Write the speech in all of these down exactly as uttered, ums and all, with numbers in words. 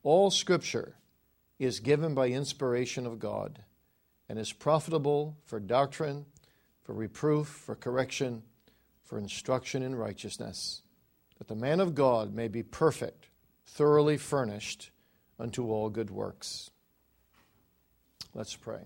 All Scripture is given by inspiration of God and is profitable for doctrine, for reproof, for correction, for instruction in righteousness, that the man of God may be perfect, thoroughly furnished unto all good works. Let's pray.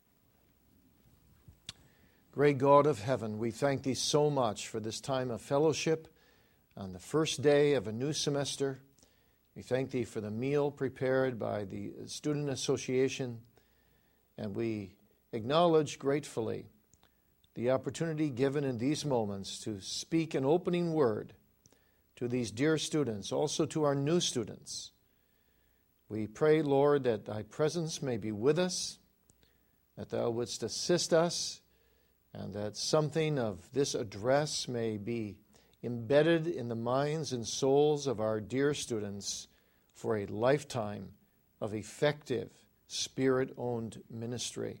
Great God of heaven, we thank Thee so much for this time of fellowship on the first day of a new semester. We thank Thee for the meal prepared by the Student Association, and we acknowledge gratefully the opportunity given in these moments to speak an opening word to these dear students, also to our new students. We pray, Lord, that Thy presence may be with us, that Thou wouldst assist us, and that something of this address may be embedded in the minds and souls of our dear students for a lifetime of effective, Spirit-owned ministry.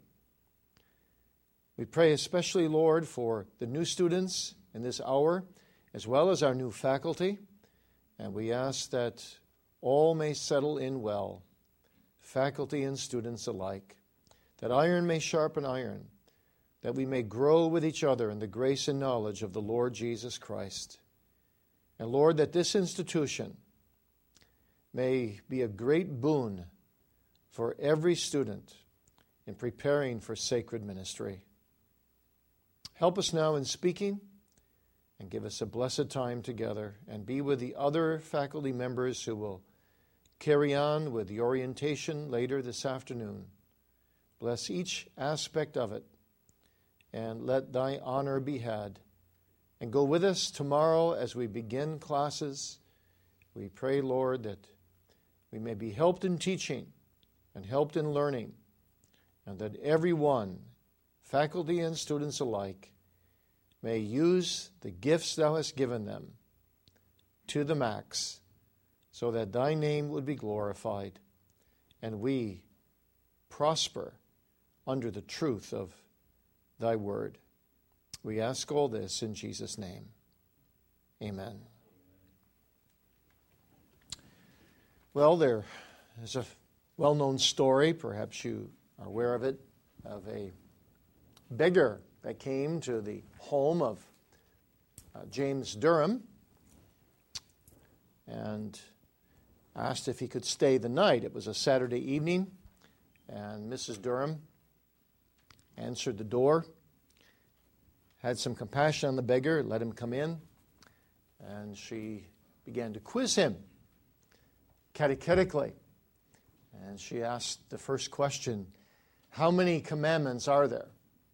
We pray especially, Lord, for the new students in this hour, as well as our new faculty, and we ask that all may settle in well, faculty and students alike, that iron may sharpen iron, that we may grow with each other in the grace and knowledge of the Lord Jesus Christ. And Lord, that this institution may be a great boon for every student in preparing for sacred ministry. Help us now in speaking and give us a blessed time together, and be with the other faculty members who will carry on with the orientation later this afternoon. Bless each aspect of it, and let Thy honor be had. And go with us tomorrow as we begin classes. We pray, Lord, that we may be helped in teaching and helped in learning, and that everyone, faculty and students alike, may use the gifts Thou hast given them to the max, so that Thy name would be glorified, and we prosper under the truth of Thy word. We ask all this in Jesus' name. Amen. Well, there is a well-known story, perhaps you are aware of it, of a beggar that came to the home of uh, James Durham and asked if he could stay the night. It was a Saturday evening, and Missus Durham answered the door, had some compassion on the beggar, let him come in, and she began to quiz him catechetically. And she asked the first question, how many commandments are there?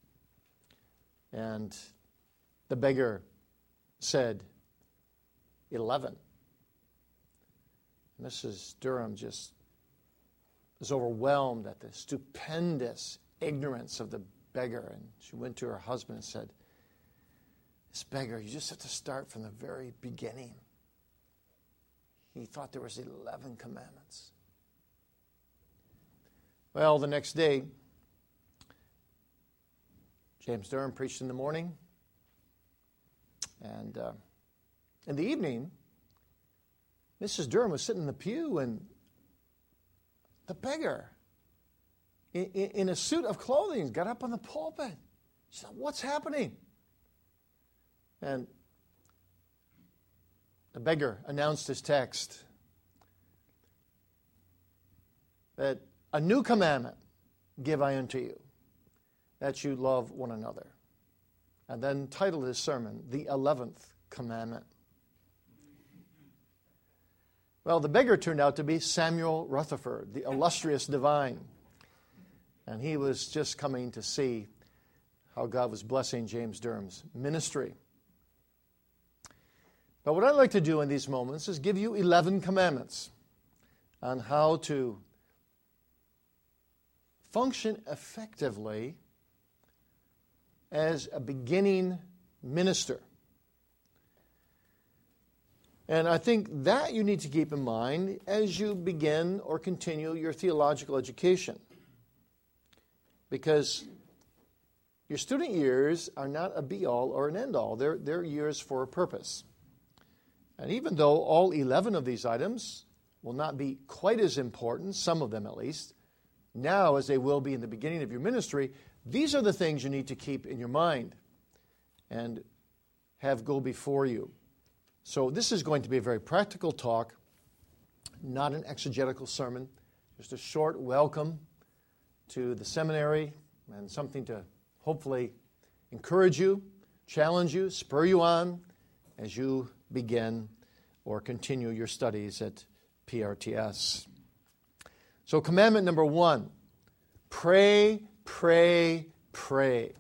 And the beggar said, eleven. Missus Durham just was overwhelmed at the stupendous ignorance of the beggar. And she went to her husband and said, this beggar, you just have to start from the very beginning. He thought there was eleven commandments. Well, the next day, James Durham preached in the morning. And uh, in the evening, Missus Durham was sitting in the pew, and the beggar, in, in a suit of clothing, got up on the pulpit. She said, what's happening? And the beggar announced his text that a new commandment give I unto you, that you love one another. And then titled his sermon, The Eleventh Commandment. Well, the beggar turned out to be Samuel Rutherford, the illustrious divine. And he was just coming to see how God was blessing James Durham's ministry. But what I'd like to do in these moments is give you eleven commandments on how to function effectively as a beginning minister. And I think that you need to keep in mind as you begin or continue your theological education. Because your student years are not a be-all or an end-all. They're, they're years for a purpose. And even though all eleven of these items will not be quite as important, some of them at least, now as they will be in the beginning of your ministry. These are the things you need to keep in your mind and have go before you. So this is going to be a very practical talk, not an exegetical sermon, just a short welcome to the seminary and something to hopefully encourage you, challenge you, spur you on as you begin or continue your studies at P R T S. So commandment number one, pray, pray, pray.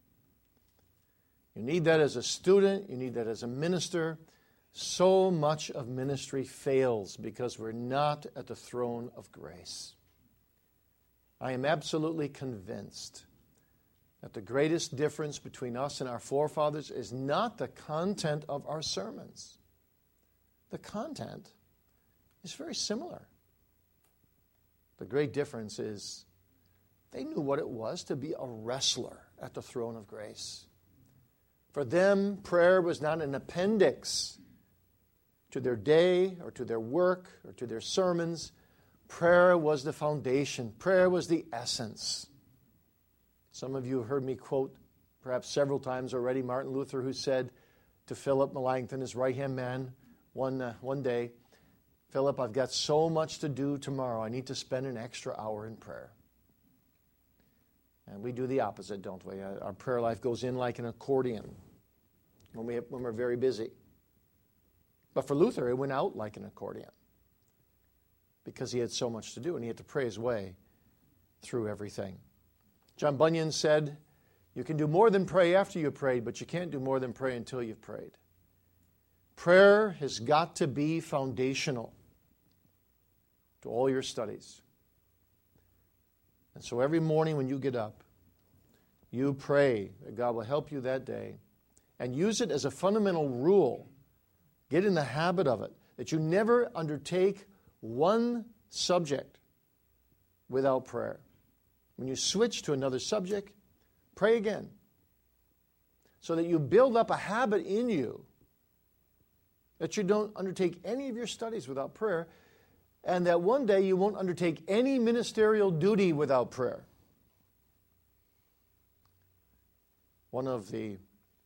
You need that as a student. You need that as a minister. So much of ministry fails because we're not at the throne of grace. I am absolutely convinced that the greatest difference between us and our forefathers is not the content of our sermons. The content is very similar. The great difference is they knew what it was to be a wrestler at the throne of grace. For them, prayer was not an appendix to their day or to their work or to their sermons. Prayer was the foundation. Prayer was the essence. Some of you have heard me quote, perhaps several times already, Martin Luther, who said to Philip Melanchthon, his right-hand man, one, uh, one day, Philip, I've got so much to do tomorrow. I need to spend an extra hour in prayer. And we do the opposite, don't we? Our prayer life goes in like an accordion when, we, when we're very busy. But for Luther, it went out like an accordion because he had so much to do and he had to pray his way through everything. John Bunyan said, you can do more than pray after you've prayed, but you can't do more than pray until you've prayed. Prayer has got to be foundational to all your studies. And so every morning when you get up, you pray that God will help you that day and use it as a fundamental rule. Get in the habit of it, that you never undertake one subject without prayer. When you switch to another subject, pray again. So that you build up a habit in you that you don't undertake any of your studies without prayer, and that one day you won't undertake any ministerial duty without prayer. One of the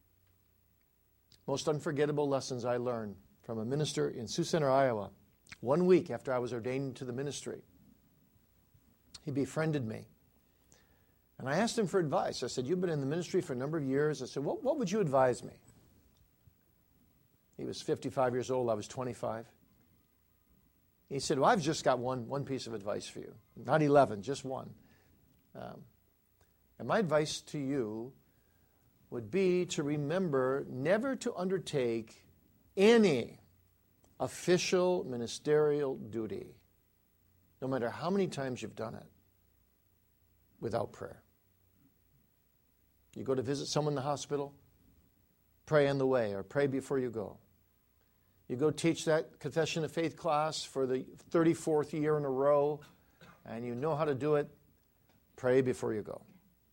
most unforgettable lessons I learned from a minister in Sioux Center, Iowa, one week after I was ordained to the ministry. He befriended me. And I asked him for advice. I said, you've been in the ministry for a number of years. I said, what, what would you advise me? He was fifty-five years old. I was twenty-five. He said, well, I've just got one, one piece of advice for you. Not eleven, just one. Um, and my advice to you would be to remember never to undertake any official ministerial duty, no matter how many times you've done it, without prayer. You go to visit someone in the hospital, pray on the way or pray before you go. You go teach that Confession of Faith class for the thirty-fourth year in a row, and you know how to do it, pray before you go.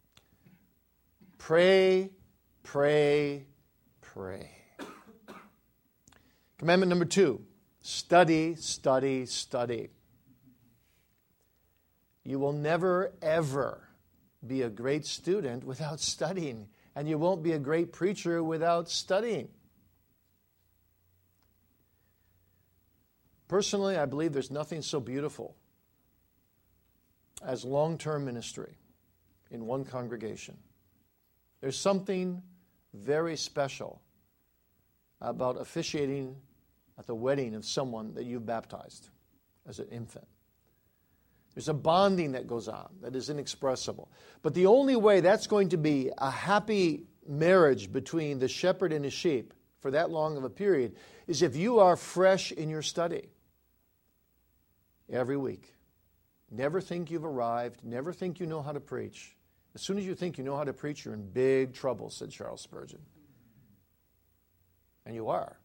Pray, pray, pray. Commandment number two, study, study, study. You will never, ever be a great student without studying, and you won't be a great preacher without studying. Personally, I believe there's nothing so beautiful as long-term ministry in one congregation. There's something very special about officiating at the wedding of someone that you've baptized as an infant. There's a bonding that goes on that is inexpressible. But the only way that's going to be a happy marriage between the shepherd and his sheep for that long of a period is if you are fresh in your study every week. Never think you've arrived. Never think you know how to preach. As soon as you think you know how to preach, you're in big trouble, said Charles Spurgeon. And you are.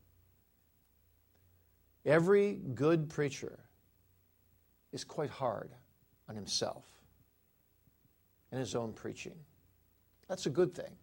Every good preacher is quite hard on himself and his own preaching. That's a good thing.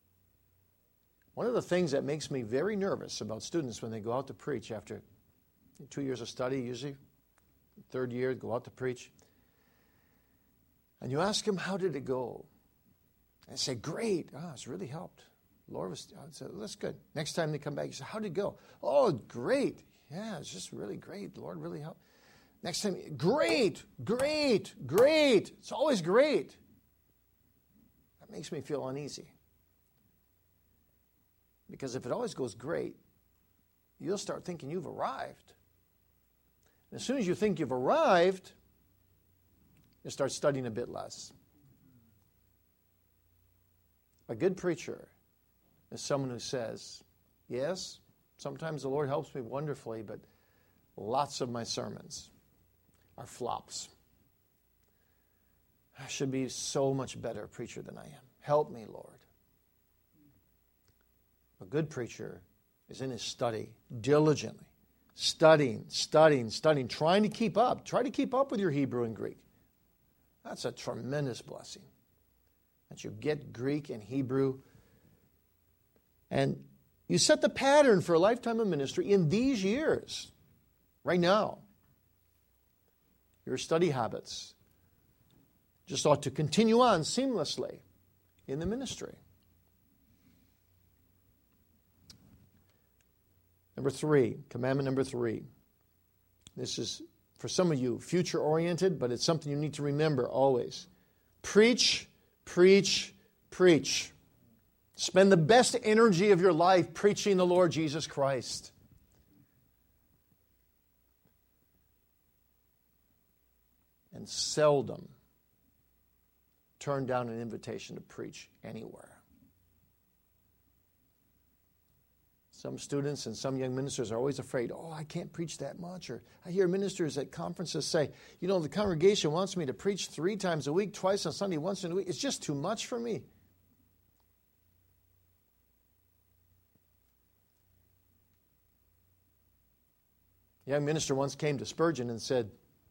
One of the things that makes me very nervous about students when they go out to preach after two years of study usually, third year, go out to preach. And you ask them, how did it go? And they say, great. Oh, it's really helped. Lord was, I said, that's good. Next time they come back, you say, how did it go? Oh, great. Yeah, it's just really great. The Lord really helped. Next time, great, great, great. It's always great. That makes me feel uneasy. Because if it always goes great, you'll start thinking you've arrived. And as soon as you think you've arrived, you start studying a bit less. A good preacher is someone who says, yes, sometimes the Lord helps me wonderfully, but lots of my sermons are flops. I should be so much better a preacher than I am. Help me, Lord. A good preacher is in his study diligently, studying, studying, studying, trying to keep up. Try to keep up with your Hebrew and Greek. That's a tremendous blessing, that you get Greek and Hebrew. And you set the pattern for a lifetime of ministry in these years, right now. Your study habits just ought to continue on seamlessly in the ministry. Number three, commandment number three. This is, for some of you, future-oriented, but it's something you need to remember always. Preach, preach, preach. Spend the best energy of your life preaching the Lord Jesus Christ. And seldom turn down an invitation to preach anywhere. Some students and some young ministers are always afraid, oh, I can't preach that much. Or I hear ministers at conferences say, you know, the congregation wants me to preach three times a week, twice on Sunday, once in a week. It's just too much for me. A young minister once came to Spurgeon and said,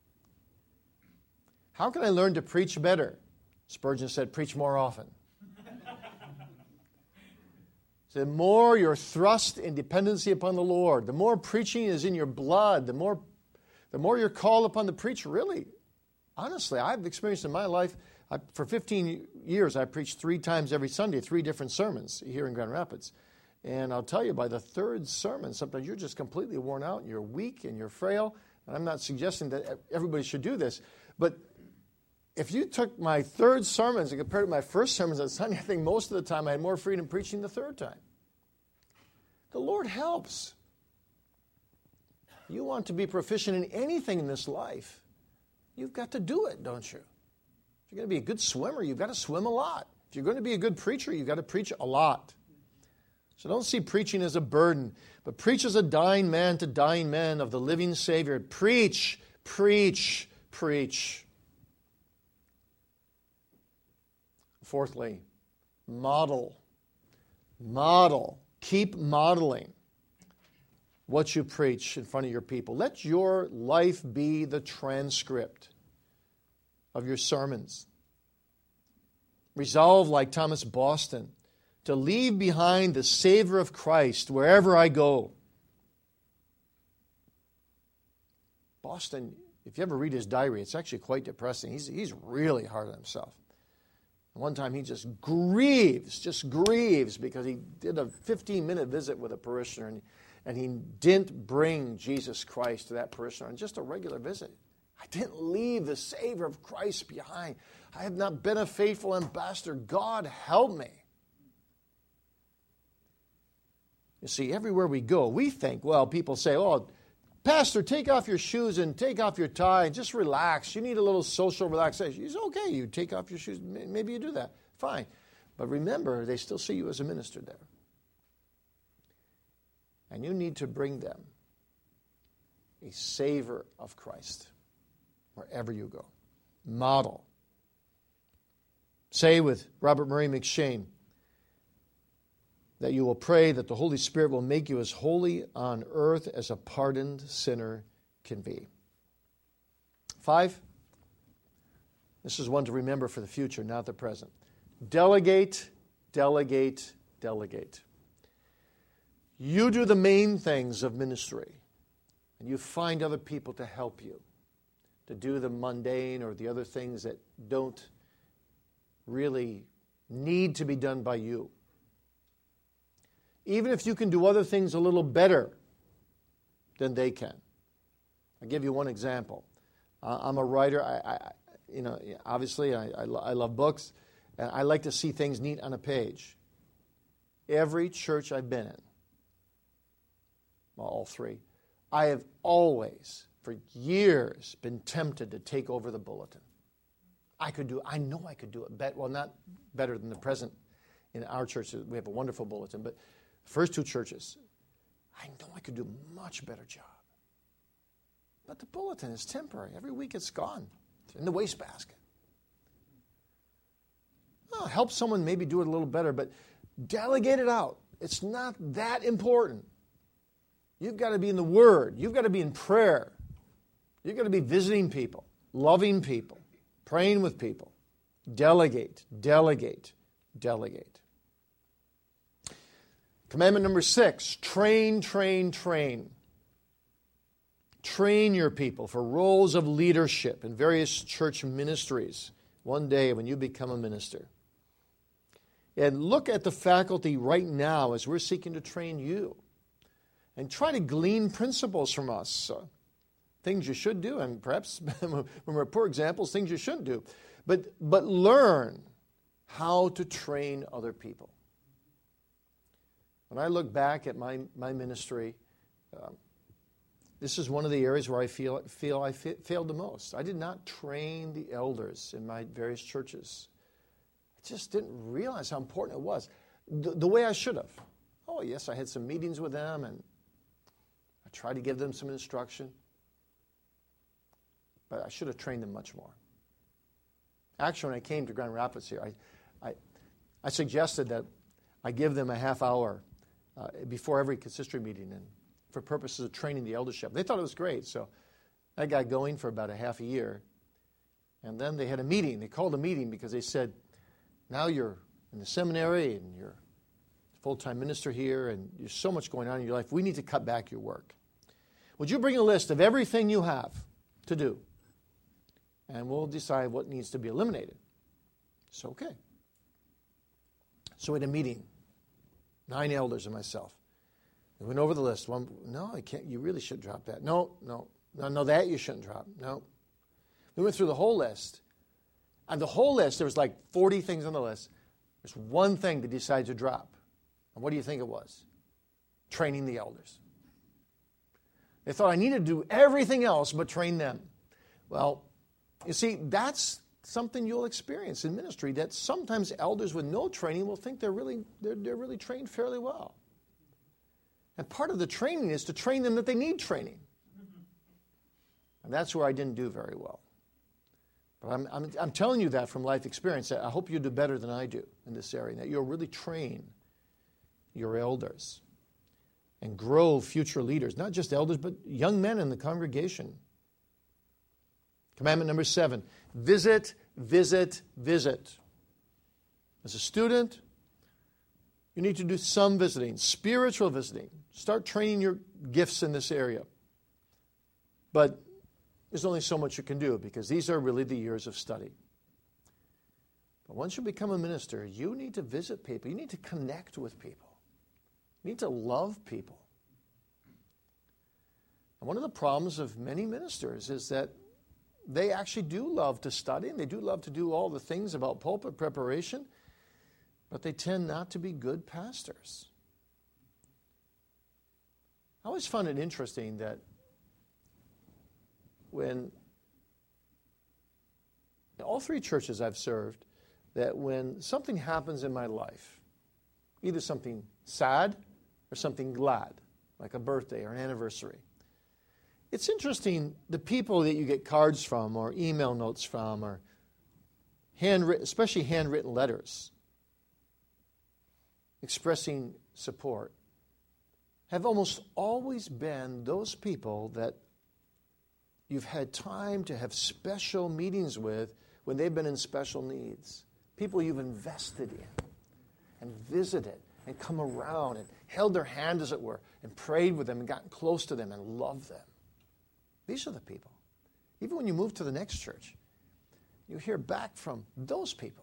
how can I learn to preach better? Spurgeon said, preach more often. The more you're thrust in dependency upon the Lord, the more preaching is in your blood, the more, the more you're called upon to preach. Really, honestly, I've experienced in my life, I, for fifteen years, I preached three times every Sunday, three different sermons here in Grand Rapids. And I'll tell you, by the third sermon, sometimes you're just completely worn out, and you're weak, and you're frail. And I'm not suggesting that everybody should do this, but if you took my third sermons and compared it to my first sermons on Sunday, I think most of the time I had more freedom preaching the third time. The Lord helps. You want to be proficient in anything in this life, you've got to do it, don't you? If you're going to be a good swimmer, you've got to swim a lot. If you're going to be a good preacher, you've got to preach a lot. So don't see preaching as a burden, but preach as a dying man to dying men of the living Savior. Preach, preach, preach. Fourthly, model. Model. Keep modeling what you preach in front of your people. Let your life be the transcript of your sermons. Resolve, like Thomas Boston, to leave behind the savor of Christ wherever I go. Boston, if you ever read his diary, it's actually quite depressing. He's, he's really hard on himself. One time he just grieves, just grieves because he did a fifteen-minute visit with a parishioner and, and he didn't bring Jesus Christ to that parishioner on just a regular visit. I didn't leave the Savior of Christ behind. I have not been a faithful ambassador. God help me. You see, everywhere we go, we think, well, people say, oh, Pastor, take off your shoes and take off your tie and just relax. You need a little social relaxation. It's okay, you take off your shoes. Maybe you do that. Fine. But remember, they still see you as a minister there. And you need to bring them a savor of Christ wherever you go. Model. Say with Robert Murray McShane that you will pray that the Holy Spirit will make you as holy on earth as a pardoned sinner can be. Five, this is one to remember for the future, not the present. Delegate, delegate, delegate. You do the main things of ministry. and you find other people to help you, to do the mundane or the other things that don't really need to be done by you. Even if you can do other things a little better than they can. I'll give you one example. Uh, I'm a writer. I, I, you know, obviously, I, I, lo- I love books, and I like to see things neat on a page. Every church I've been in, well, all three, I have always, for years, been tempted to take over the bulletin. I could do. I know I could do it better. Well, not better than the present. In our church, we have a wonderful bulletin, but the first two churches, I know I could do a much better job. But the bulletin is temporary. Every week it's gone. It's in the wastebasket. Well, help someone maybe do it a little better, but delegate it out. It's not that important. You've got to be in the Word. You've got to be in prayer. You've got to be visiting people, loving people, praying with people. Delegate, delegate, delegate. Commandment number six, train, train, train. Train your people for roles of leadership in various church ministries one day when you become a minister. And look at the faculty right now as we're seeking to train you. And try to glean principles from us. Uh, things you should do, and perhaps when we're poor examples, things you shouldn't do. But, but learn how to train other people. When I look back at my, my ministry, um, this is one of the areas where I feel, feel I fa- failed the most. I did not train the elders in my various churches. I just didn't realize how important it was. The, the way I should have. Oh, yes, I had some meetings with them, and I tried to give them some instruction. But I should have trained them much more. Actually, when I came to Grand Rapids here, I, I, I suggested that I give them a half hour uh, before every consistory meeting and for purposes of training the eldership. They thought it was great, so I got going for about a half a year. And then they had a meeting. They called a meeting because they said, now you're in the seminary and you're a full-time minister here and there's so much going on in your life. We need to cut back your work. Would you bring a list of everything you have to do? And we'll decide what needs to be eliminated. So, okay. So we had a meeting. Nine elders and myself. We went over the list. One, no, I can't. You really should drop that. No, no, no, no, that you shouldn't drop. No. We went through the whole list. On the whole list, there was like forty things on the list. There's one thing they decided to drop. And what do you think it was? Training the elders. They thought I needed to do everything else but train them. Well, you see, that's something you'll experience in ministry, that sometimes elders with no training will think they're really, they're, they're really trained fairly well. And part of the training is to train them that they need training. And that's where I didn't do very well. But I'm, I'm, I'm telling you that from life experience. I hope you do better than I do in this area, that you'll really train your elders and grow future leaders, not just elders, but young men in the congregation. Commandment number seven, visit, visit, visit. As a student, you need to do some visiting, spiritual visiting. Start training your gifts in this area. But there's only so much you can do because these are really the years of study. But once you become a minister, you need to visit people. You need to connect with people. You need to love people. And one of the problems of many ministers is that they actually do love to study and they do love to do all the things about pulpit preparation, but they tend not to be good pastors. I always found it interesting that when in all three churches I've served, that when something happens in my life, either something sad or something glad, like a birthday or an anniversary, it's interesting, the people that you get cards from or email notes from or handwritten, especially handwritten letters expressing support, have almost always been those people that you've had time to have special meetings with when they've been in special needs. People you've invested in and visited and come around and held their hand, as it were, and prayed with them and gotten close to them and loved them. These are the people. Even when you move to the next church, you hear back from those people.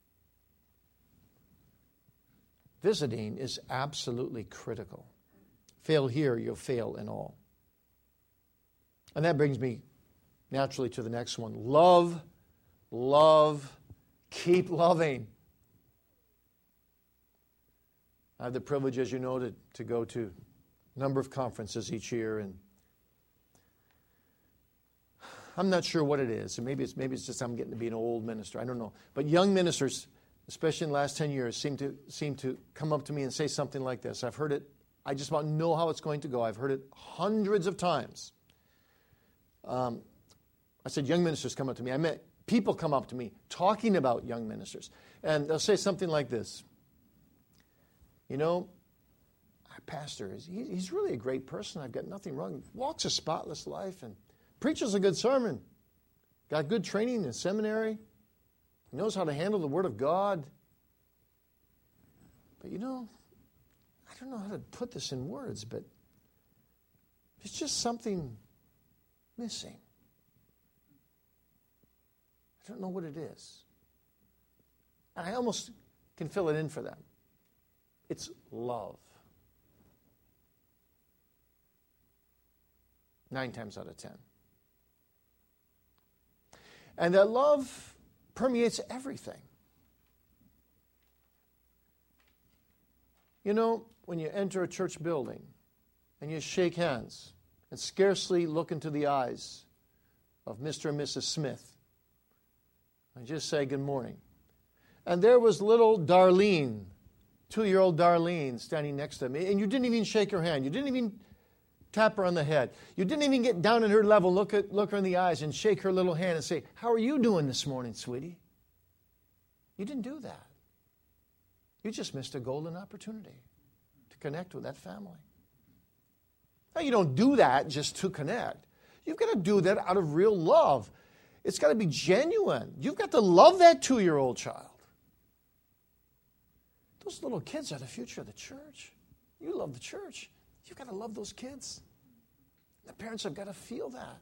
Visiting is absolutely critical. Fail here, you'll fail in all. And that brings me naturally to the next one. Love, love, keep loving. I have the privilege, as you know, to, to go to a number of conferences each year, and I'm not sure what it is. Maybe it's maybe it's just I'm getting to be an old minister. I don't know. But young ministers, especially in the last ten years, seem to seem to come up to me and say something like this. I've heard it. I just about know how it's going to go. I've heard it hundreds of times. Um, I said, young ministers come up to me. I met people come up to me talking about young ministers. And they'll say something like this. You know, our pastor, is he, he's really a great person. I've got nothing wrong. Walks a spotless life and preaches a good sermon. Got good training in seminary. He knows how to handle the Word of God. But you know, I don't know how to put this in words, but there's just something missing. I don't know what it is. And I almost can fill it in for them. It's love. Nine times out of ten. And that love permeates everything. You know, when you enter a church building and you shake hands and scarcely look into the eyes of Mister and Missus Smith and just say good morning. And there was little Darlene, two-year-old Darlene, standing next to me, and you didn't even shake her hand. You didn't even tap her on the head. You didn't even get down at her level, look at look her in the eyes and shake her little hand and say, how are you doing this morning, sweetie? You didn't do that. You just missed a golden opportunity to connect with that family. Now, you don't do that just to connect. You've got to do that out of real love. It's got to be genuine. You've got to love that two-year-old child. Those little kids are the future of the church. You love the church. You've got to love those kids. The parents have got to feel that.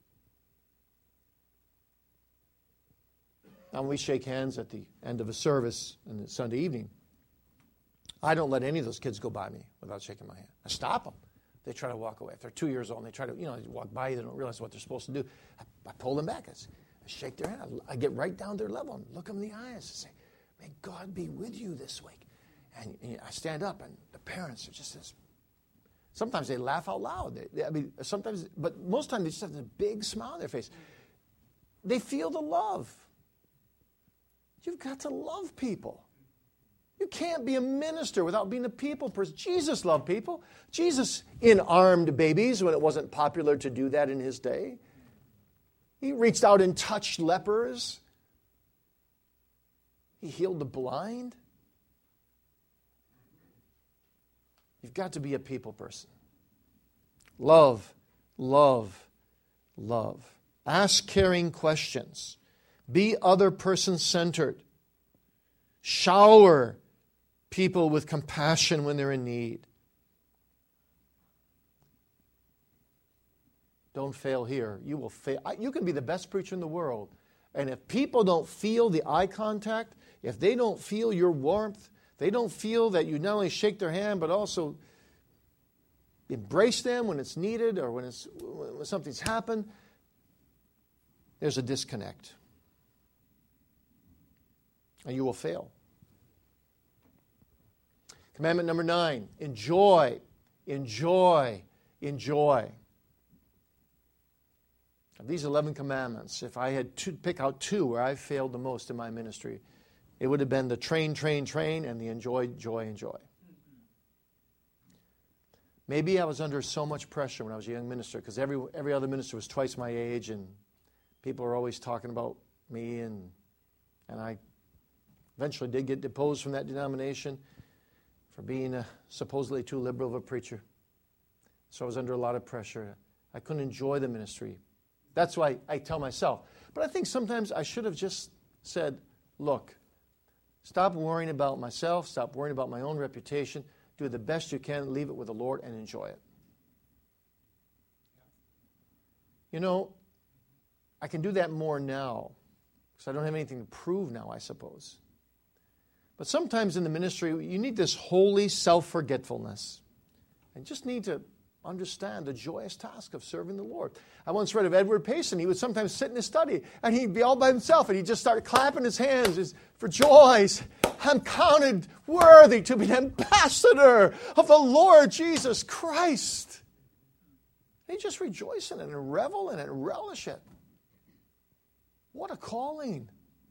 Now, when we shake hands at the end of a service on the Sunday evening, I don't let any of those kids go by me without shaking my hand. I stop them. They try to walk away. If they're two years old and they try to, you know, walk by you, they don't realize what they're supposed to do. I, I pull them back. I, I shake their hand. I, I get right down their level and look them in the eyes and say, may God be with you this week. And, and I stand up, and the parents are just this. Sometimes they laugh out loud. They, they, I mean, sometimes, but most times they just have this big smile on their face. They feel the love. You've got to love people. You can't be a minister without being a people person. Jesus loved people. Jesus in-armed babies when it wasn't popular to do that in his day. He reached out and touched lepers. He healed the blind. You've got to be a people person. Love, love, love. Ask caring questions. Be other person centered. Shower people with compassion when they're in need. Don't fail here. You will fail. You can be the best preacher in the world, and if people don't feel the eye contact, if they don't feel your warmth, they don't feel that you not only shake their hand but also embrace them when it's needed or when it's when something's happened, there's a disconnect, and you will fail. Commandment number nine, enjoy, enjoy, enjoy. Of these eleven commandments, if I had to pick out two where I failed the most in my ministry, it would have been the train, train, train, and the enjoy, joy, enjoy. Maybe I was under so much pressure when I was a young minister because every every other minister was twice my age, and people were always talking about me, and and I eventually did get deposed from that denomination for being a supposedly too liberal of a preacher. So I was under a lot of pressure. I couldn't enjoy the ministry. That's why I tell myself. But I think sometimes I should have just said, look, stop worrying about myself, stop worrying about my own reputation, do the best you can, leave it with the Lord, and enjoy it. You know, I can do that more now because I don't have anything to prove now, I suppose. But sometimes in the ministry, you need this holy self-forgetfulness. And just need to understand the joyous task of serving the Lord. I once read of Edward Payson. He would sometimes sit in his study, and he'd be all by himself, and he'd just start clapping his hands for joy. I'm counted worthy to be an ambassador of the Lord Jesus Christ. They just rejoice in it and revel in it and relish it. What a calling.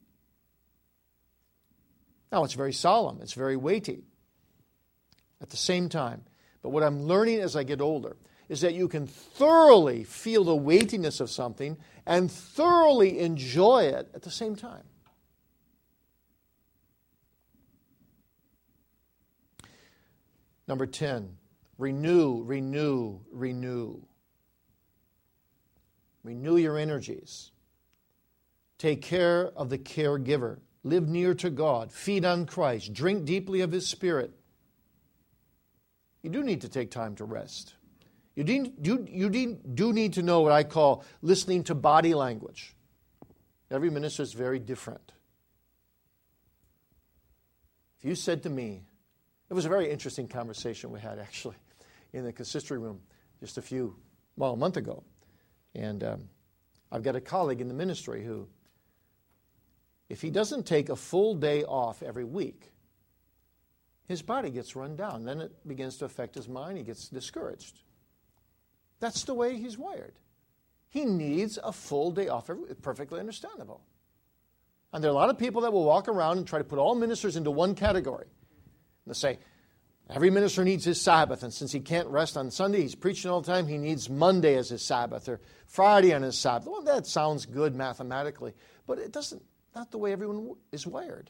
Now, it's very solemn. It's very weighty at the same time. But what I'm learning as I get older is that you can thoroughly feel the weightiness of something and thoroughly enjoy it at the same time. Number ten, renew, renew, renew. Renew your energies. Take care of the caregiver. Live near to God. Feed on Christ. Drink deeply of His Spirit. You do need to take time to rest. You do, you, you do need to know what I call listening to body language. Every minister is very different. If you said to me, it was a very interesting conversation we had actually in the consistory room just a few, well, a month ago. And um, I've got a colleague in the ministry who, if he doesn't take a full day off every week, his body gets run down. Then it begins to affect his mind. He gets discouraged. That's the way he's wired. He needs a full day off every week. Perfectly understandable. And there are a lot of people that will walk around and try to put all ministers into one category. They'll say, every minister needs his Sabbath, and since he can't rest on Sunday, he's preaching all the time, he needs Monday as his Sabbath, or Friday on his Sabbath. Well, that sounds good mathematically, but it doesn't, not the way everyone is wired.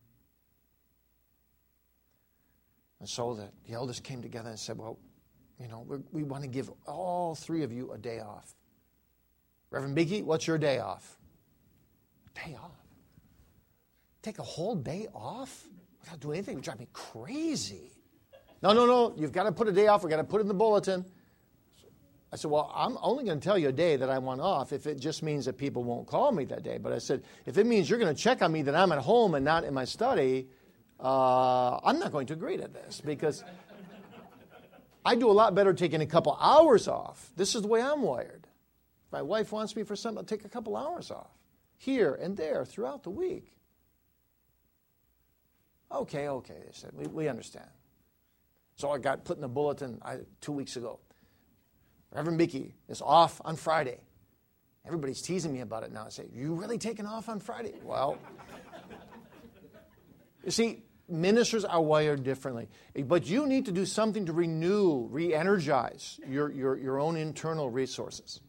And so the, the elders came together and said, well, you know, we, we want to give all three of you a day off. Reverend Beakey, what's your day off? A day off? Take a whole day off without doing anything? It would drive me crazy. No, no, no, you've got to put a day off. We've got to put it in the bulletin. I said, well, I'm only going to tell you a day that I want off if it just means that people won't call me that day. But I said, if it means you're going to check on me that I'm at home and not in my study, uh, I'm not going to agree to this because I do a lot better taking a couple hours off. This is the way I'm wired. If my wife wants me for something, I'll take a couple hours off here and there throughout the week. Okay, okay, they said, we, we understand. So I got put in the bulletin I, two weeks ago. Reverend Beakey is off on Friday. Everybody's teasing me about it now. I say, you really taking off on Friday? Well, you see, ministers are wired differently. But you need to do something to renew, re-energize your, your, your own internal resources.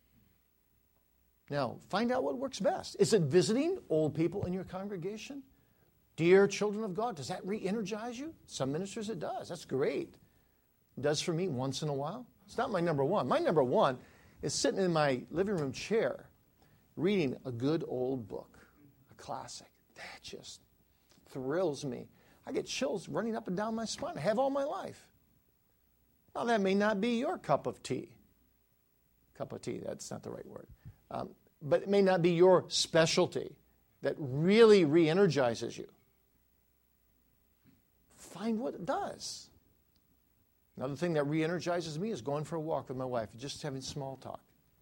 Now, find out what works best. Is it visiting old people in your congregation? Dear children of God, does that re-energize you? Some ministers it does. That's great. It does for me once in a while. It's not my number one. My number one is sitting in my living room chair reading a good old book, a classic. That just thrills me. I get chills running up and down my spine. I have all my life. Now, that may not be your cup of tea. Cup of tea, that's not the right word. Um, but it may not be your specialty that really re-energizes you. Find what it does. Another thing that re-energizes me is going for a walk with my wife, just having small talk.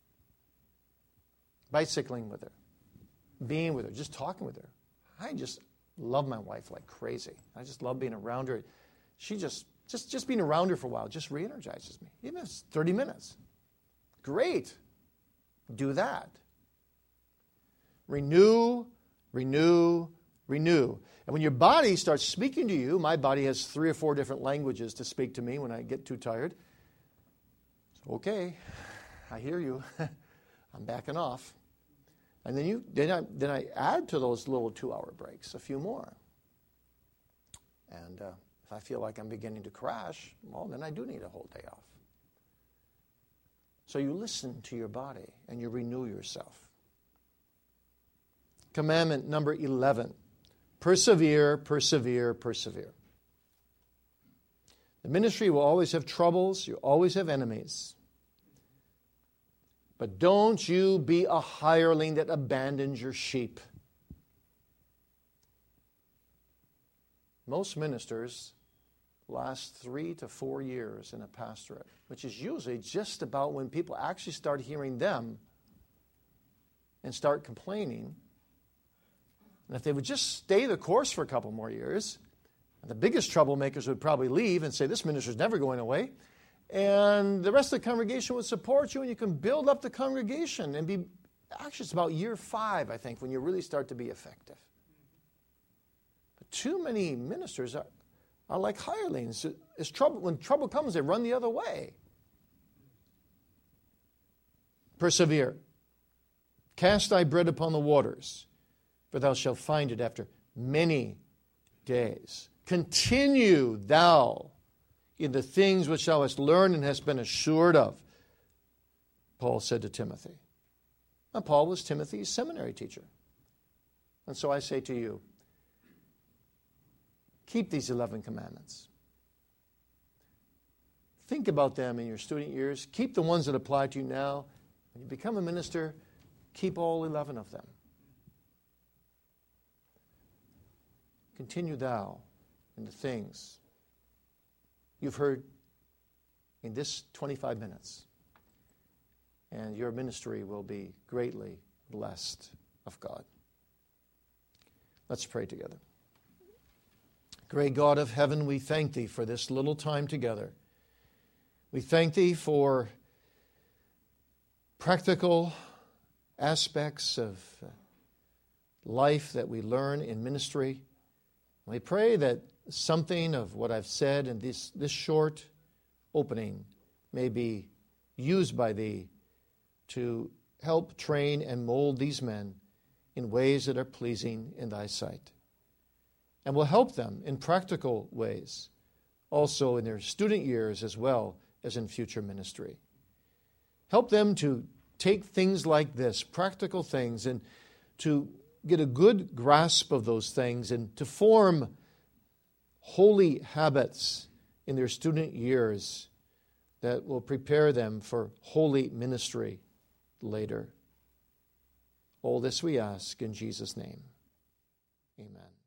Bicycling with her. Being with her, just talking with her. I just love my wife like crazy. I just love being around her. She just, just, just being around her for a while just re-energizes me. Even if it's thirty minutes. Great. Do that. Renew, renew, renew. And when your body starts speaking to you, my body has three or four different languages to speak to me when I get too tired. Okay, I hear you. I'm backing off. And then you then I, then I add to those little two-hour breaks a few more. And uh, if I feel like I'm beginning to crash, well, then I do need a whole day off. So you listen to your body and you renew yourself. Commandment number eleven. Persevere, persevere, persevere. The ministry will always have troubles. You always have enemies. But don't you be a hireling that abandons your sheep. Most ministers last three to four years in a pastorate, which is usually just about when people actually start hearing them and start complaining. And if they would just stay the course for a couple more years, the biggest troublemakers would probably leave and say, this minister's never going away. And the rest of the congregation would support you, and you can build up the congregation and be, actually it's about year five, I think, when you really start to be effective. But too many ministers are, are like hirelings. It's trouble, when trouble comes, they run the other way. Persevere. Cast thy bread upon the waters, for thou shalt find it after many days. Continue thou in the things which thou hast learned and hast been assured of, Paul said to Timothy. And Paul was Timothy's seminary teacher. And so I say to you, keep these eleven commandments. Think about them in your student years. Keep the ones that apply to you now. When you become a minister, keep all eleven of them. Continue thou in the things you've heard in this twenty-five minutes, and your ministry will be greatly blessed of God. Let's pray together. Great God of heaven, we thank Thee for this little time together. We thank Thee for practical aspects of life that we learn in ministry. We pray that something of what I've said in this, this short opening may be used by Thee to help train and mold these men in ways that are pleasing in Thy sight. And will help them in practical ways, also in their student years as well as in future ministry. Help them to take things like this, practical things, and to get a good grasp of those things and to form holy habits in their student years that will prepare them for holy ministry later. All this we ask in Jesus' name. Amen.